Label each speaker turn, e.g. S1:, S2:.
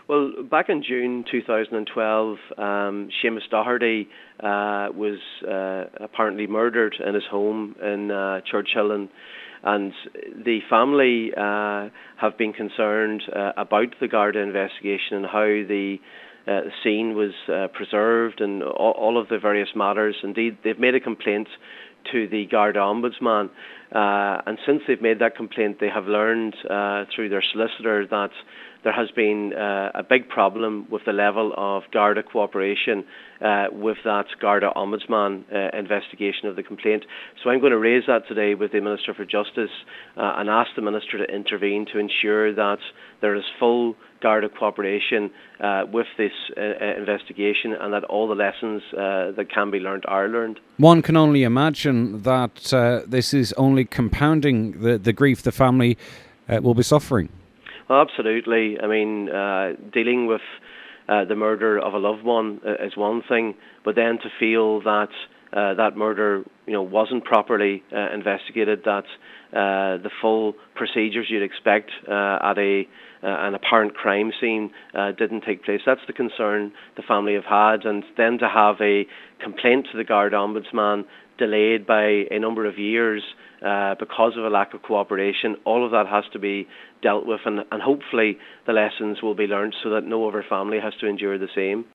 S1: Well, back in June 2012, Seamus Doherty was apparently murdered in his home in Churchill, and the family have been concerned about the Garda investigation and how the scene was preserved and all of the various matters. Indeed, they've made a complaint to the Garda Ombudsman, and since they've made that complaint, they have learned through their solicitor that there has been a big problem with the level of Garda cooperation with that Garda Ombudsman investigation of the complaint. So I'm going to raise that today with the Minister for Justice and ask the Minister to intervene to ensure that there is full Garda cooperation with this investigation, and that all the lessons that can be learned are learned.
S2: One can only imagine that this is only compounding the grief the family will be suffering.
S1: Well, absolutely. I mean, dealing with the murder of a loved one is one thing, but then to feel that that murder, wasn't properly investigated, that the full procedures you'd expect at an apparent crime scene didn't take place. That's the concern the family have had, and then to have a complaint to the Garda Ombudsman delayed by a number of years because of a lack of cooperation. All of that has to be dealt with, and hopefully the lessons will be learned so that no other family has to endure the same.